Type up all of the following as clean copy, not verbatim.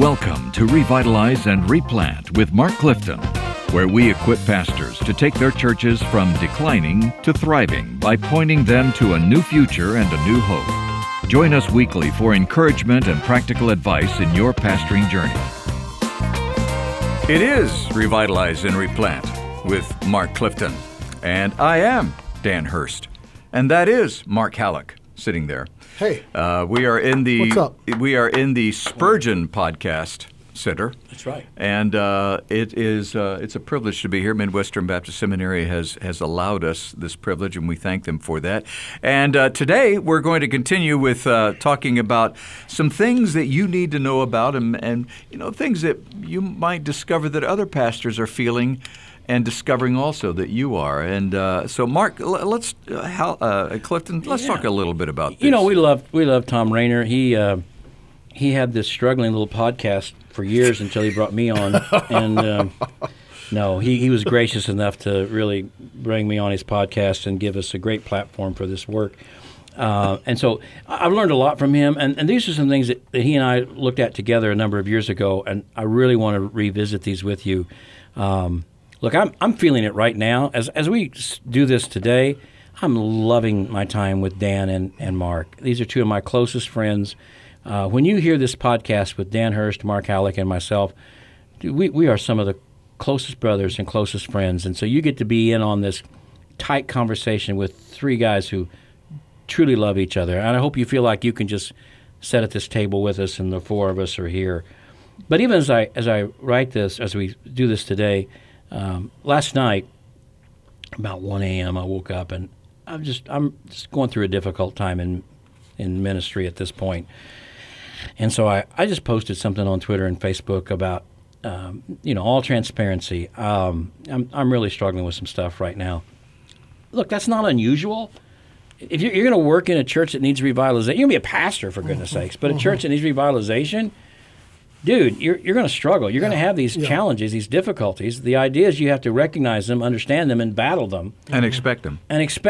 Welcome to Revitalize and Replant with Mark Clifton, where we equip pastors to take their churches from declining to thriving by pointing them to a new future and a new hope. Join us weekly for encouragement and practical advice in your pastoring journey. It is Revitalize and Replant with Mark Clifton, and I am Dan Hurst, and that is Mark Halleck sitting there. Hey, we are in the what's up? We are in the Spurgeon Podcast Center. That's right. And it's a privilege to be here. Midwestern Baptist Seminary has allowed us this privilege, and we thank them for that. And today we're going to continue with talking about some things that you need to know about, and things that you might discover that other pastors are feeling and discovering also that you are. And so, Mark, let's Clifton, let's talk a little bit about this. We love Tom Rainer. He had this struggling little podcast for years until he brought me on, and he was gracious enough to really bring me on his podcast and give us a great platform for this work. And so I've learned a lot from him, and these are some things that he and I looked at together a number of years ago, and I really want to revisit these with you. Look, I'm feeling it right now. As we do this today, I'm loving my time with Dan and Mark. These are two of my closest friends. When you hear this podcast with Dan Hurst, Mark Halleck, and myself, we are some of the closest brothers and closest friends. And so you get to be in on this tight conversation with three guys who truly love each other. And I hope you feel like you can just sit at this table with us and the four of us are here. But even as I write this, as we do this today, last night, about 1 a.m., I woke up and I'm just going through a difficult time in ministry at this point. And so I just posted something on Twitter and Facebook about, all transparency. I'm really struggling with some stuff right now. Look, that's not unusual. If you're going to work in a church that needs revitalization, you're going to be a pastor, for goodness sakes, but a church that needs revitalization, dude, you're going to struggle. You're going to have these challenges, these difficulties. The idea is you have to recognize them, understand them, and battle them. And expect them.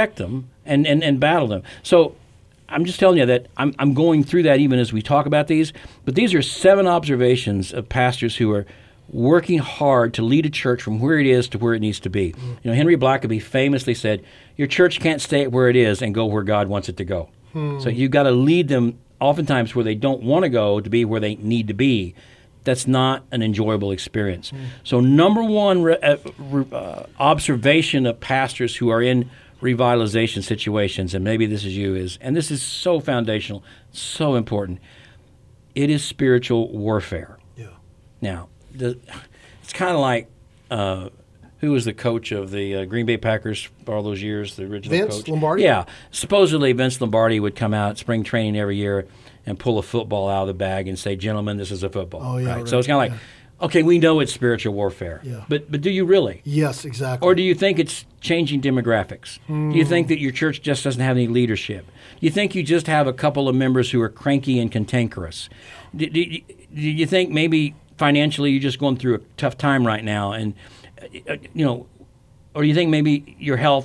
And battle them. So I'm just telling you that I'm going through that even as we talk about these. But these are 7 observations of pastors who are working hard to lead a church from where it is to where it needs to be. Henry Blackaby famously said, your church can't stay where it is and go where God wants it to go. So you've got to lead them oftentimes where they don't want to go to be where they need to be. That's not an enjoyable experience. So number one observation of pastors who are in revitalization situations, and maybe this is you, and this is so foundational, so important, it is spiritual warfare. Yeah. Now, it's kind of like, who was the coach of the Green Bay Packers for all those years, the original coach? Vince Lombardi? Yeah. Supposedly, Vince Lombardi would come out at spring training every year and pull a football out of the bag and say, gentlemen, this is a football. Oh, yeah, right. So it's kind of like, okay, we know it's spiritual warfare. Yeah. But do you really? Yes, exactly. Or do you think it's changing demographics? Do you think that your church just doesn't have any leadership? Do you think you just have a couple of members who are cranky and cantankerous? Do you think maybe financially you're just going through a tough time right now, and or do you think maybe your health,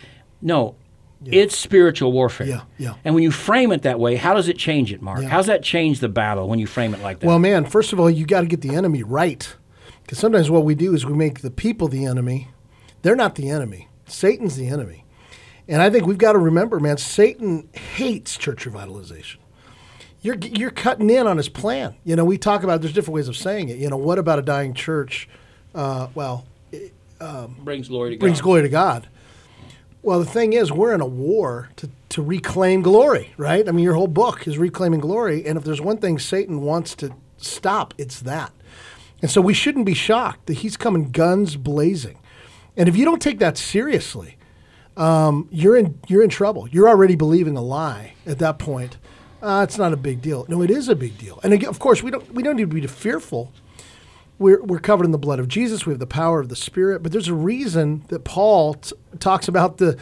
it's spiritual warfare. Yeah. And when you frame it that way, how does it change it, Mark? How does that change the battle when you frame it like that? Well, man, first of all, you got to get the enemy right. Because sometimes what we do is we make the people the enemy. They're not the enemy. Satan's the enemy. And I think we've got to remember, man, Satan hates church revitalization. You're cutting in on his plan. We talk about, there's different ways of saying it. What about a dying church? Brings glory to God. Well, the thing is, we're in a war to reclaim glory, right? I mean, your whole book is reclaiming glory, and if there's one thing Satan wants to stop, it's that. And so we shouldn't be shocked that he's coming guns blazing. And if you don't take that seriously, you're in trouble. You're already believing a lie at that point. It's not a big deal. No, it is a big deal. And again, of course, we don't need to be fearful. We're covered in the blood of Jesus. We have the power of the Spirit. But there's a reason that Paul talks about the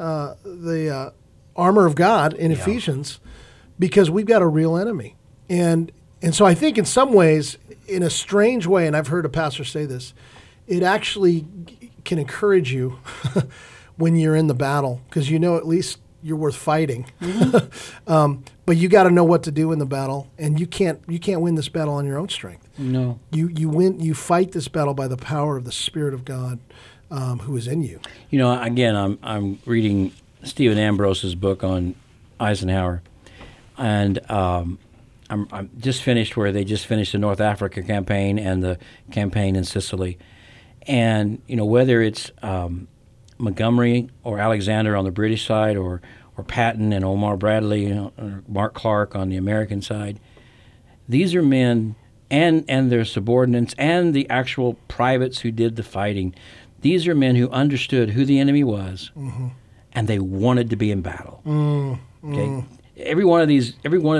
armor of God in Ephesians, because we've got a real enemy. And so I think in some ways, in a strange way, and I've heard a pastor say this, it actually can encourage you when you're in the battle, because at least you're worth fighting. But you got to know what to do in the battle, and you can't win this battle on your own strength. No. You win. You fight this battle by the power of the Spirit of God, who is in you. You know, again, I'm reading Stephen Ambrose's book on Eisenhower, and I'm just finished where they just finished the North Africa campaign and the campaign in Sicily, and you know, whether it's Montgomery or Alexander on the British side, or Patton and Omar Bradley, you know, or Mark Clark on the American side, these are men and their subordinates and the actual privates who did the fighting. These are men who understood who the enemy was, and they wanted to be in battle. Okay, every one of these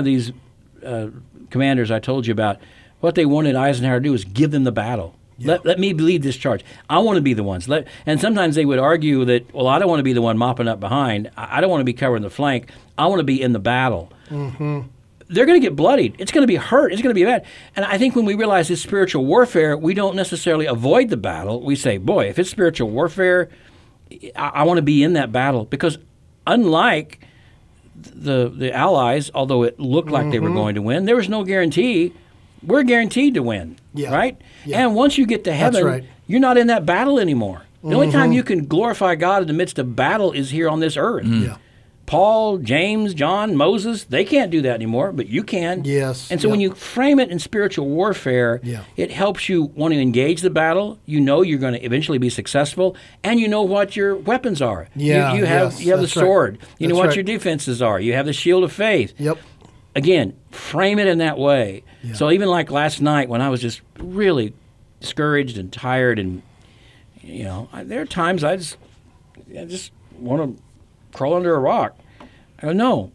commanders I told you about, what they wanted Eisenhower to do was give them the battle. Yeah. Let me lead this charge. I want to be the ones. And sometimes they would argue that, well, I don't want to be the one mopping up behind. I don't want to be covering the flank. I want to be in the battle. They're going to get bloodied. It's going to be hurt. It's going to be bad. And I think when we realize this spiritual warfare, we don't necessarily avoid the battle. We say, boy, if it's spiritual warfare, I want to be in that battle. Because unlike the Allies, although it looked like they were going to win, there was no guarantee. We're guaranteed to win, right? Yeah. And once you get to heaven, you're not in that battle anymore. The only time you can glorify God in the midst of battle is here on this earth. Paul, James, John, Moses, they can't do that anymore, but you can. Yes. And so when you frame it in spiritual warfare, it helps you want to engage the battle. You know you're going to eventually be successful, and you know what your weapons are. You have the sword. You know what your defenses are. You have the shield of faith. Again, frame it in that way. So even like last night when I was just really discouraged and tired, and you know, there are times I just want to crawl under a rock. I go, no,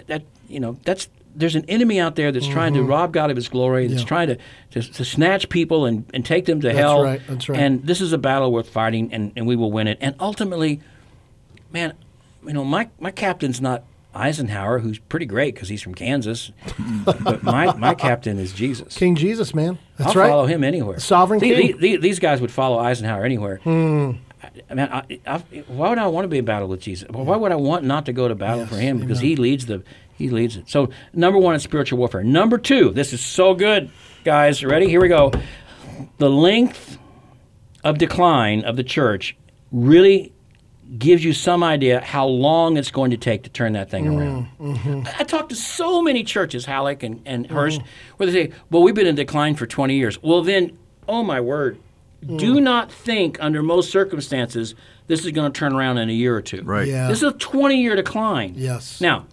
there's an enemy out there that's trying to rob God of His glory, that's trying to snatch people and take them to hell. That's right. And this is a battle worth fighting, and we will win it. And ultimately, man, you know, my captain's not Eisenhower, who's pretty great because he's from Kansas, but my captain is Jesus. King Jesus, man. That's I'll right. follow him anywhere. Sovereign King. These guys would follow Eisenhower anywhere. Why would I want to be in battle with Jesus? Why would I want not to go to battle for him? Because he leads it. So number one is spiritual warfare. Number two, this is so good, guys. Ready? Here we go. The length of decline of the church really gives you some idea how long it's going to take to turn that thing around. I talked to so many churches, Halleck and Hurst, where they say, well, we've been in decline for 20 years. Well, then, oh my word, do not think under most circumstances this is going to turn around in a year or two. Right. Yeah. This is a 20-year decline. Yes. Now,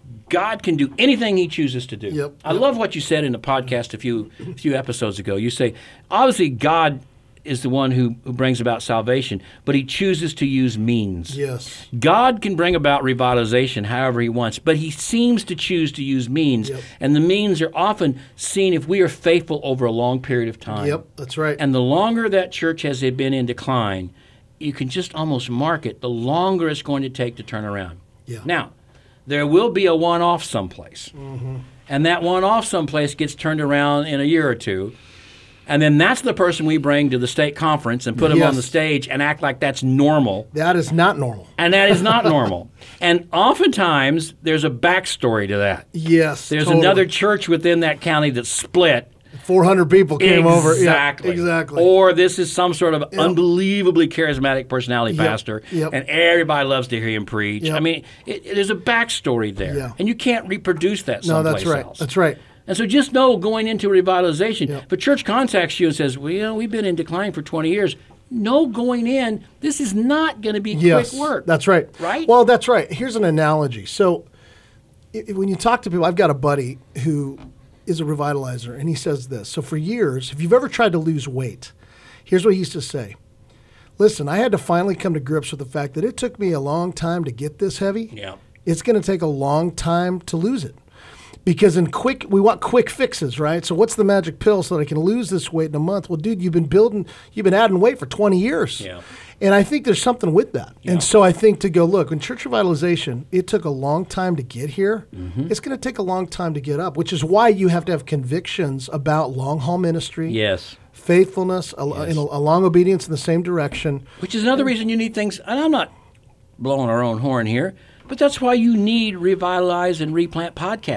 God can do anything He chooses to do. I love what you said in the podcast a few episodes ago. You say, obviously, God is the one who brings about salvation, but He chooses to use means. Yes. God can bring about revitalization however He wants, but He seems to choose to use means. And the means are often seen if we are faithful over a long period of time. That's right. And the longer that church has been in decline, you can just almost mark it, the longer it's going to take to turn around. Now, there will be a one-off someplace. And that one-off someplace gets turned around in a year or two. And then that's the person we bring to the state conference and put him on the stage and act like that's normal. That is not normal. And that is not normal. And oftentimes, there's a backstory to that. Yes, There's another church within that county that split. 400 people came over. Exactly. Exactly. Or this is some sort of unbelievably charismatic personality pastor, and everybody loves to hear him preach. I mean, there's a backstory there. And you can't reproduce that someplace else. That's right. And so just know going into revitalization, if a church contacts you and says, well, you know, we've been in decline for 20 years, know going in, this is not going to be quick work. That's right. Right? Well, that's right. Here's an analogy. So when you talk to people, I've got a buddy who is a revitalizer, and he says this. So for years, if you've ever tried to lose weight, here's what he used to say. Listen, I had to finally come to grips with the fact that it took me a long time to get this heavy. It's going to take a long time to lose it. Because we want quick fixes, right? So what's the magic pill so that I can lose this weight in a month? Well, dude, you've been adding weight for 20 years. And I think there's something with that. And so I think to go, look, in church revitalization, it took a long time to get here. It's going to take a long time to get up, which is why you have to have convictions about long-haul ministry. Faithfulness, a long obedience in the same direction. Which is another reason you need things, and I'm not blowing our own horn here, but that's why you need Revitalize and Replant podcast.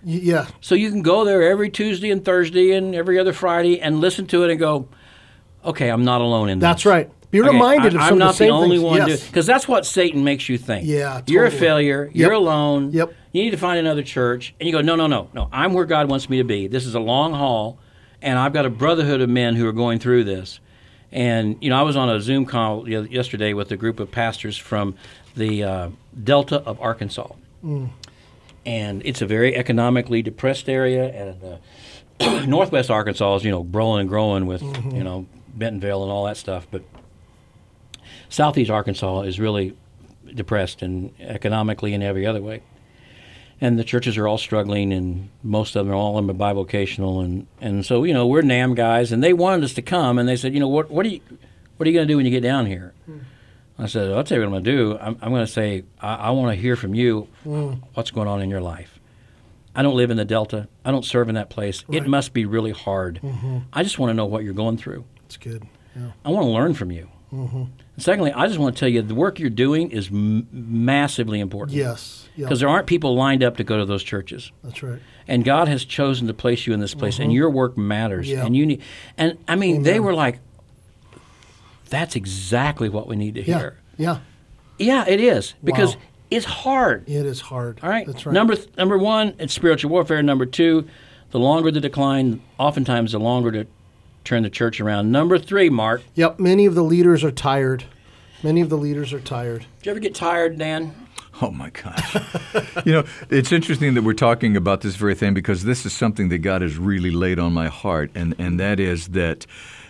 Yeah. So you can go there every Tuesday and Thursday and every other Friday and listen to it and go, okay, I'm not alone in this. That's right. Be Okay, reminded of I'm some not of the same only things. one Yes. because that's what Satan makes you think. Yeah, You're a totally. failure. You're alone. Yep. You need to find another church. And you go, no. I'm where God wants me to be. This is a long haul, and I've got a brotherhood of men who are going through this. And, I was on a Zoom call yesterday with a group of pastors from the Delta of Arkansas. And it's a very economically depressed area. And Northwest Arkansas is, growing and growing with, Bentonville and all that stuff. But Southeast Arkansas is really depressed and economically in every other way. And the churches are all struggling, and most of them are all in bivocational. And so, we're NAM guys, and they wanted us to come, and they said, what are you going to do when you get down here? I said, I'll tell you what I'm going to do. I'm going to say, I want to hear from you what's going on in your life. I don't live in the Delta. I don't serve in that place. Right. It must be really hard. I just want to know what you're going through. That's good. Yeah. I want to learn from you. And secondly, I just want to tell you the work you're doing is massively important. Yes. Because there aren't people lined up to go to those churches. That's right. And God has chosen to place you in this place, and your work matters. Yeah. And you need. And I mean, Amen. They were like, "That's exactly what we need to hear." Yeah. Yeah, it is because Wow. it's hard. It is hard. All right. That's right. Number one, it's spiritual warfare. Number two, the longer the decline, oftentimes the longer to turn the church around. Number three, Mark. Yep. Many of the leaders are tired. Many of the leaders are tired. Did you ever get tired, Dan? Oh, my gosh. It's interesting that we're talking about this very thing because this is something that God has really laid on my heart, and that is that,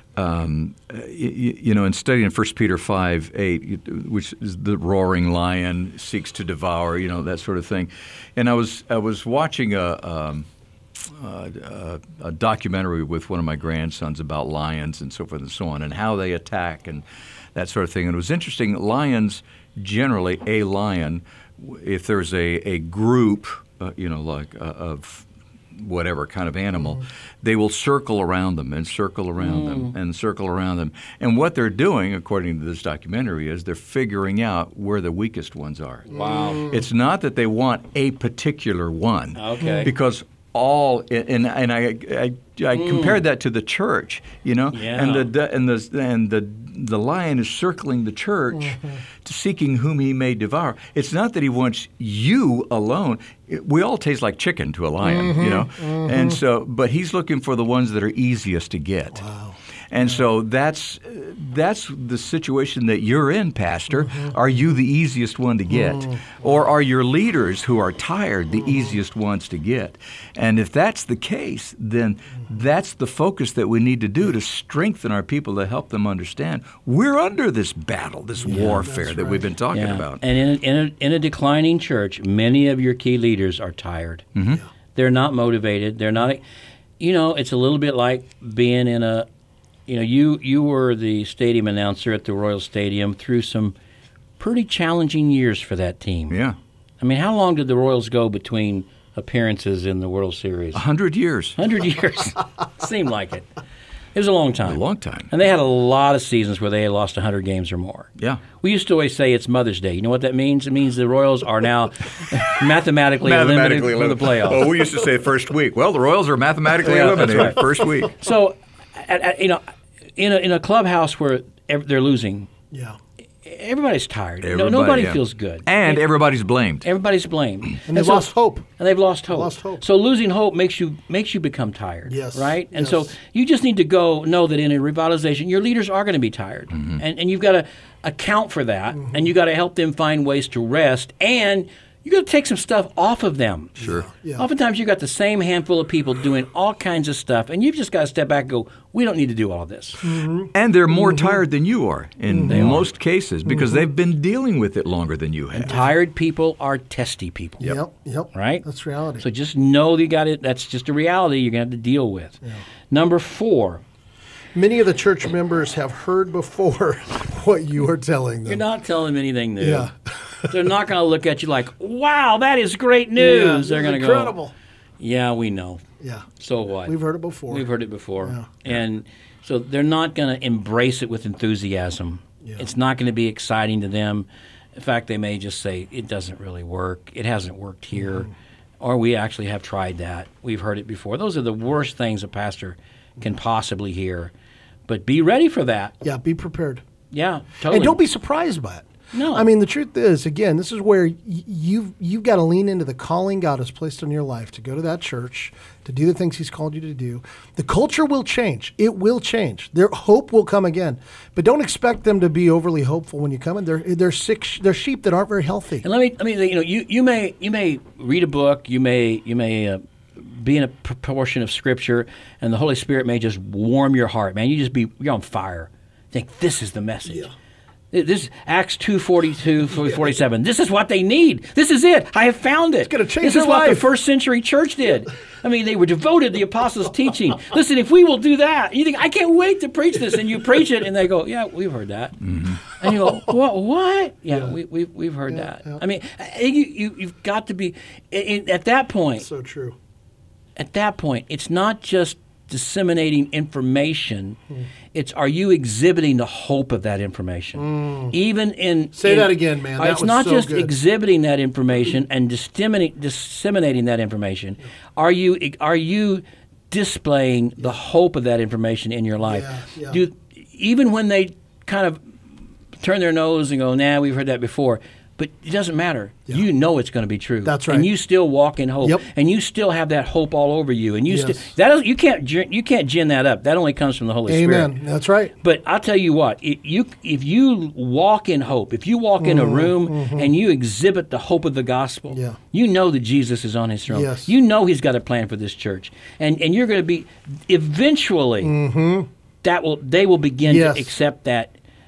in studying 1 Peter 5:8, which is the roaring lion seeks to devour, that sort of thing. And I was watching a documentary with one of my grandsons about lions and so forth and so on and how they attack and that sort of thing. And it was interesting. Lions, generally, a lion, if there's a group, of whatever kind of animal, they will circle around them and circle around them and circle around them. And what they're doing, according to this documentary, is they're figuring out where the weakest ones are. Wow. It's not that they want a particular one. Okay. Because I compared that to the church, Yeah. and the lion is circling the church, seeking whom he may devour. It's not that he wants you alone. We all taste like chicken to a lion, and so, but he's looking for the ones that are easiest to get. Wow. And so that's the situation that you're in, Pastor. Are you the easiest one to get? Or are your leaders who are tired the easiest ones to get? And if that's the case, then that's the focus that we need to do to strengthen our people, to help them understand we're under this battle, this warfare that we've been talking about. And in a declining church, many of your key leaders are tired. They're not motivated. They're not. It's a little bit like being in a. You were the stadium announcer at the Royal Stadium through some pretty challenging years for that team. Yeah. I mean, how long did the Royals go between appearances in the World Series? 100 years. 100 years. Seemed like it. It was a long time. A long time. And they had a lot of seasons where they had lost 100 games or more. Yeah. We used to always say it's Mother's Day. You know what that means? It means the Royals are now mathematically eliminated from the playoffs. Well, we used to say first week. Well, the Royals are mathematically Yeah, that's eliminated right. first week. So, in a clubhouse where they're losing, Yeah. everybody's tired. Everybody, Nobody yeah. feels good. And everybody's blamed. Everybody's blamed. And they've lost hope. And they've lost hope. Lost hope. So losing hope makes you become tired. Yes. Right? And Yes. so you just need to know that in a revitalization, your leaders are going to be tired. And you've got to account for that, and you've got to help them find ways to rest, and you got to take some stuff off of them. Sure. Yeah. Oftentimes you've got the same handful of people doing all kinds of stuff, and you've just got to step back and go, we don't need to do all this. And they're more tired than you are in most cases because they've been dealing with it longer than you have. Tired people are testy people. Yep. Right? That's reality. So just know that you got it. That's just a reality you're going to have to deal with. Number 4, Many of the church members have heard before what you are telling them. you're not telling them anything new. Yeah. They're not going to look at you like, wow, that is great news. Yeah, They're going to incredible. go, yeah, we know. Yeah. So what? We've heard it before. We've heard it before. Yeah. And so they're not going to embrace it with enthusiasm. Yeah. It's not going to be exciting to them. In fact, they may just say, it doesn't really work. It hasn't worked here. or we actually have tried that. We've heard it before. Those are the worst things a pastor can possibly hear. But be ready for that. Yeah, be prepared. Yeah, totally. And don't be surprised by it. No. I mean, the truth is, again, this is where you've got to lean into the calling God has placed on your life to go to that church, to do the things he's called you to do. The culture will change. It will change. Their hope will come again. But don't expect them to be overly hopeful when you come in. They're sick. They're sheep that aren't very healthy. And let me you may read a book, you may be in a portion of Scripture, and the Holy Spirit may just warm your heart, man. You're on fire. Think this is the message. Yeah. This Acts 2:42-47. This is what they need. This is it. I have found it. It's going to change This their is what the life. first century church did. I mean, they were devoted to the apostles' teaching. Listen, if we will do that, you think, I can't wait to preach this, and you preach it, and they go, yeah, we've heard that. Mm-hmm. And you go, what? Yeah, we've heard that. Yeah. I mean, you've got to be at that point. So true. At that point, it's not just disseminating information. It's, are you exhibiting the hope of that information? Even in Say that again, man. That it's was not so just good. exhibiting that information and disseminating that information. Are you displaying the hope of that information in your life? Yeah. Even when they kind of turn their nose and go, nah, we've heard that before. But it doesn't matter. Yeah. You know it's going to be true. That's right. And you still walk in hope. Yep. And you still have that hope all over you. And you Yes. you can't gin that up. That only comes from the Holy Amen. Spirit. That's right. But I'll tell you what, if you walk in hope, if you walk in a room and you exhibit the hope of the gospel, Yeah. you know that Jesus is on his throne. Yes. You know he's got a plan for this church. And you're going to be, eventually, they will begin Yes. to accept that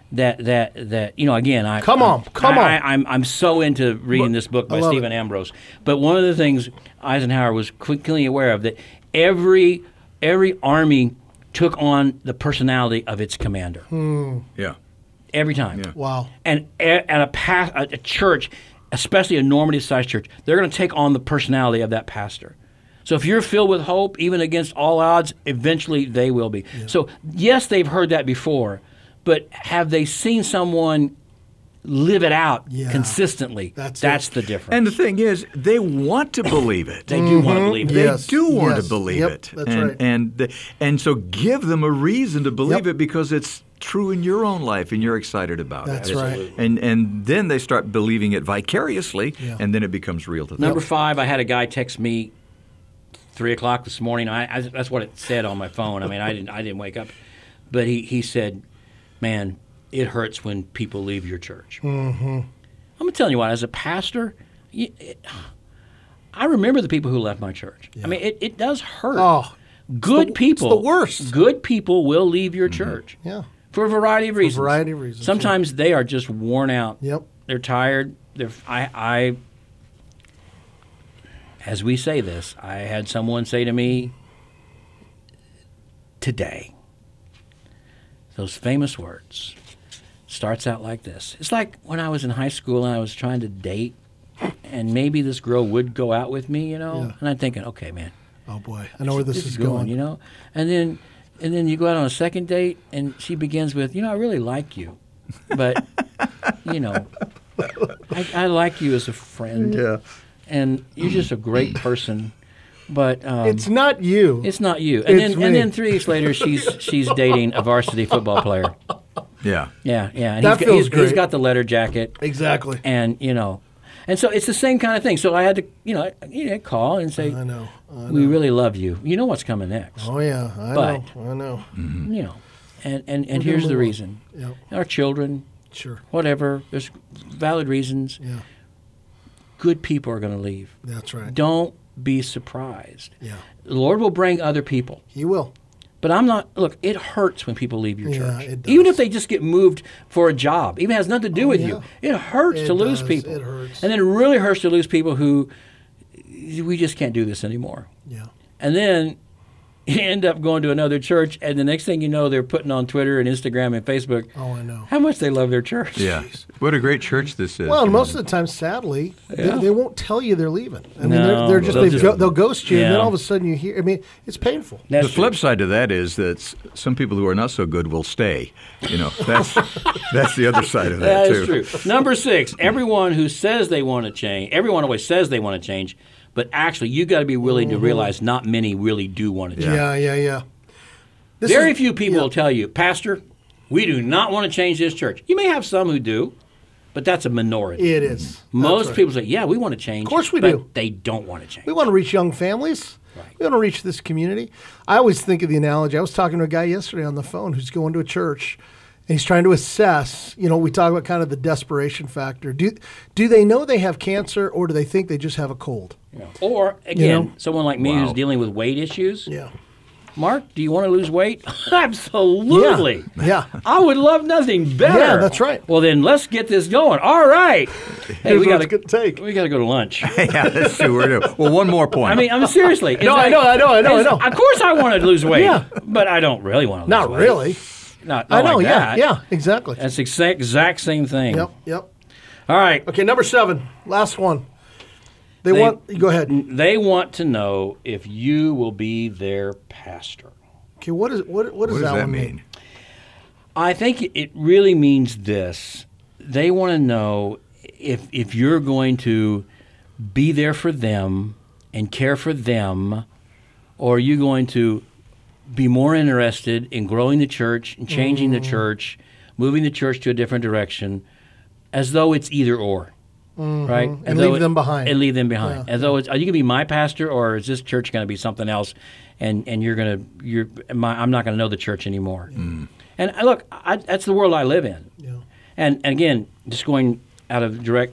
again. Come on. I'm so into reading this book by I love Stephen it. Ambrose. But one of the things Eisenhower was quickly aware of, that every army took on the personality of its commander. Yeah. Every time. Yeah. Wow. And a church, especially a normative-sized church, they're going to take on the personality of that pastor. So if you're filled with hope, even against all odds, eventually they will be. Yeah. So yes, they've heard that before, but have they seen someone live it out consistently? That's the difference. And the thing is, they want to believe it. They do want to believe it. They do want to believe it. That's right. And so give them a reason to believe Yep. it, because it's true in your own life and you're excited about That's it. right. And then they start believing it vicariously, and then it becomes real to them. Number 5, I had a guy text me 3 o'clock this morning. That's what it said on my phone. I mean, I didn't wake up, but he said, "Man, it hurts when people leave your church." I'm gonna tell you what. As a pastor, I remember the people who left my church. I mean, it does hurt. Oh, Good people. It's the worst. Good people will leave your church. Yeah. For a variety of reasons. variety of reasons, Sometimes they are just worn out. Yep. They're tired. As we say this, I had someone say to me today, those famous words, starts out like this. It's like when I was in high school and I was trying to date, and maybe this girl would go out with me, Yeah. and I'm thinking, okay, man, Oh boy, I know where this is going. and then you go out on a second date, and she begins with, I really like you, but I like you as a friend. Yeah. And you're just a great person, but It's not you. it's not you. And It's then me. 3 weeks later, she's dating a varsity football player. Yeah. Yeah. And That feels he's great. got the leather jacket, Exactly. and and so it's the same kind of thing. So I had to call and say, I know. we really love you. You know what's coming next. Oh yeah, I But- know. And here's the move on. reason. Yep. Our children, Sure. whatever. There's valid reasons. Yeah. Good people are going to leave. That's right. Don't be surprised. Yeah. The Lord will bring other people. He will. But I'm not, look, it hurts when people leave your Yeah, church. it does. Even if they just get moved for a job, even has nothing to do with yeah. you. It hurts It to lose does. people. It hurts. And then it really hurts to lose people who, we just can't do this anymore. Yeah. And then you end up going to another church, and the next thing you know, they're putting on Twitter and Instagram and Facebook Oh, I know. how much they love their church. Yeah. What a great church this is. Well, and most of the time, sadly, they won't tell you they're leaving. I mean, No, they're just, they'll ghost you, and then Yeah. all of a sudden you hear. I mean, it's painful. That's The flip true. side to that is that some people who are not so good will stay. That's the other side of that, That too. is true. Number 6, everyone who says they want to change, everyone always says they want to change, But actually, you got to be willing to realize not many really do want to change. Yeah. Very few people will tell you, Pastor, we do not want to change this church. You may have some who do, but that's a minority. It is. Most That's right. people say, yeah, we want to change. Of course we but do. They don't want to change. We want to reach young families. Right. We want to reach this community. I always think of the analogy. I was talking to a guy yesterday on the phone who's going to a church, and he's trying to assess. We talk about kind of the desperation factor. Do they know they have cancer, or do they think they just have a cold? Yeah. Or, again, someone like me who's dealing with weight issues. Yeah. Mark, do you want to lose weight? Absolutely. Yeah. I would love nothing better. Yeah, that's right. Well, then let's get this going. All right. Hey, Here's we what got it's gonna take. We got to go to lunch. Yeah, that's true. We're doing. Well, one more point. I mean, seriously. No, I know. Of course I want to lose weight. Yeah. But I don't really want to lose Not weight. really. Not I know. like that. Yeah, exactly. That's the exact same thing. Yep. All right. Okay, number 7, last one. They want. Go ahead. They want to know if you will be their pastor. Okay, what does that one mean? I think it really means this. They want to know if you're going to be there for them and care for them, or are you going to be more interested in growing the church and changing the church, moving the church to a different direction, as though it's either or, right? And leave them behind. And leave them behind. Yeah. As though it's, are you going to be my pastor, or is this church going to be something else? And I'm not going to know the church anymore. And look, that's the world I live in. Yeah. And again, just going out of direct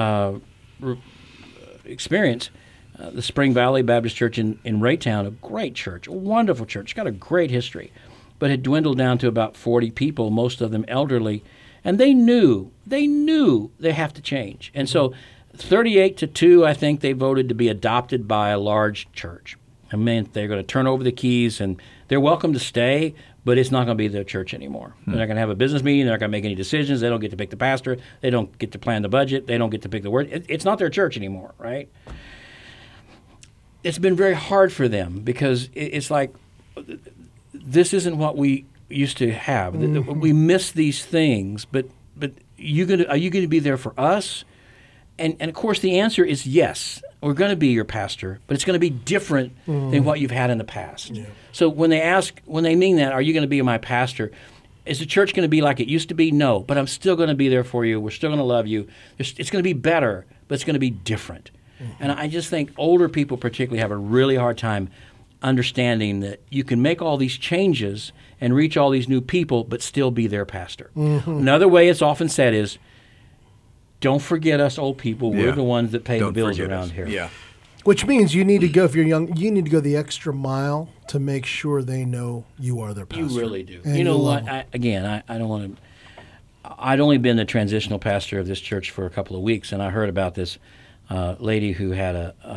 experience, the Spring Valley Baptist Church in Raytown, a great church, a wonderful church, got a great history, but had dwindled down to about 40 people, most of them elderly, and they knew they have to change. And so 38-2, I think they voted to be adopted by a large church. I mean, they're going to turn over the keys, and they're welcome to stay, but it's not going to be their church anymore. They're not going to have a business meeting. They're not going to make any decisions. They don't get to pick the pastor. They don't get to plan the budget. They don't get to pick the word. It's not their church anymore, right? It's been very hard for them because it's like this isn't what we used to have. We miss these things, but are you going to be there for us? And of course, the answer is yes. We're going to be your pastor, but it's going to be different than what you've had in the past. Yeah. So when they mean that, are you going to be my pastor? Is the church going to be like it used to be? No, but I'm still going to be there for you. We're still going to love you. It's going to be better, but it's going to be different. And I just think older people particularly have a really hard time understanding that you can make all these changes and reach all these new people, but still be their pastor. Another way it's often said is, don't forget us old people. We're the ones that pay the bills around here. Yeah. Which means you need to go, if you're young, you need to go the extra mile to make sure they know you are their pastor. You really do. And you know love what? them. I don't want to. I'd only been the transitional pastor of this church for a couple of weeks, and I heard about this lady who had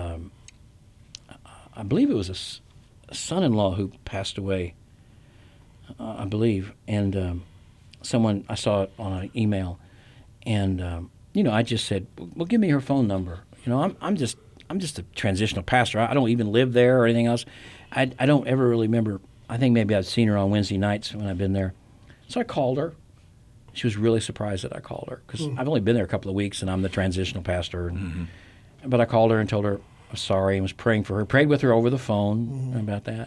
I believe it was a son-in-law who passed away, I believe, and someone, I saw it on an email, and I just said, well, give me her phone number. I'm just a transitional pastor. I don't even live there or anything else. I don't ever really remember. I think maybe I'd seen her on Wednesday nights when I've been there. So I called her. She was really surprised that I called her because I've only been there a couple of weeks and I'm the transitional pastor. But I called her and told her I was sorry and was praying for her. Prayed with her over the phone about that.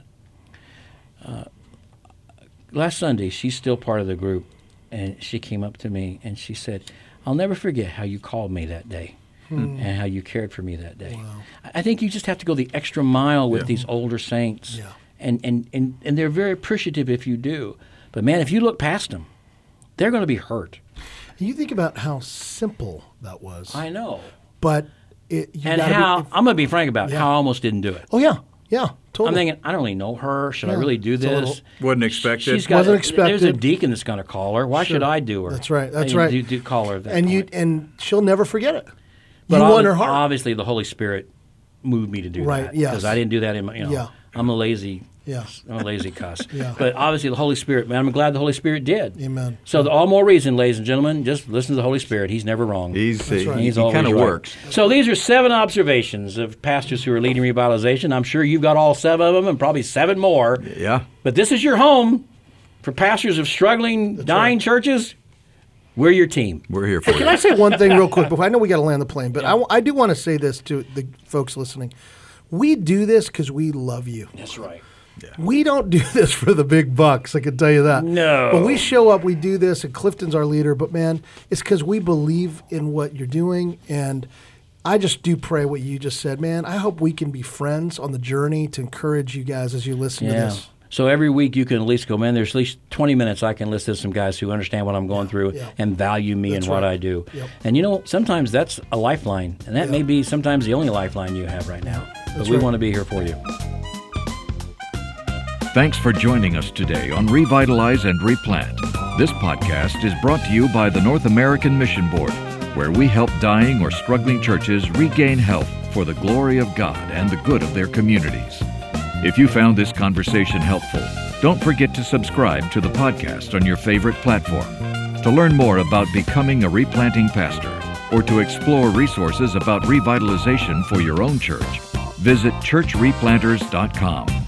Last Sunday, she's still part of the group, and she came up to me and she said, I'll never forget how you called me that day and how you cared for me that day. Wow. I think you just have to go the extra mile with these older saints, and they're very appreciative if you do. But, man, if you look past them, they're going to be hurt. You think about how simple that was. I know. But I'm going to be frank about how I almost didn't do it. Oh, yeah, totally. I'm thinking, I don't really know her. Should I really do this? Wasn't expected. Wasn't expected. There's a deacon that's going to call her. Why should I do her? That's right. That's right. Do call her that. And she'll never forget it. But you won her heart. Obviously, the Holy Spirit moved me to do that. Right. Yes. Because I didn't do that in my. I'm a lazy. Yeah. I'm a lazy cuss. Yeah. But obviously, the Holy Spirit. Man, I'm glad the Holy Spirit did. Amen. So all more reason, ladies and gentlemen, just listen to the Holy Spirit. He's never wrong. He kind of works. So these are 7 observations of pastors who are leading revitalization. I'm sure you've got all 7 of them and probably 7 more. Yeah. But this is your home for pastors of struggling, dying churches. We're your team. We're here for Can you. I say one thing real quick? Before I know we got to land the plane, but I do want to say this to the folks listening. We do this because we love you. That's right. We don't do this for the big bucks, I can tell you that. No. But we show up, we do this, and Clifton's our leader. But, man, it's because we believe in what you're doing. And I just do pray what you just said, man. I hope we can be friends on the journey to encourage you guys as you listen to this. So every week you can at least go, man, there's at least 20 minutes I can listen to some guys who understand what I'm going through and value me and what I do. Yep. And, you know, sometimes that's a lifeline. And that may be sometimes the only lifeline you have right now. But we want to be here for you. Thanks for joining us today on Revitalize and Replant. This podcast is brought to you by the North American Mission Board, where we help dying or struggling churches regain health for the glory of God and the good of their communities. If you found this conversation helpful, don't forget to subscribe to the podcast on your favorite platform. To learn more about becoming a replanting pastor or to explore resources about revitalization for your own church, visit churchreplanters.com.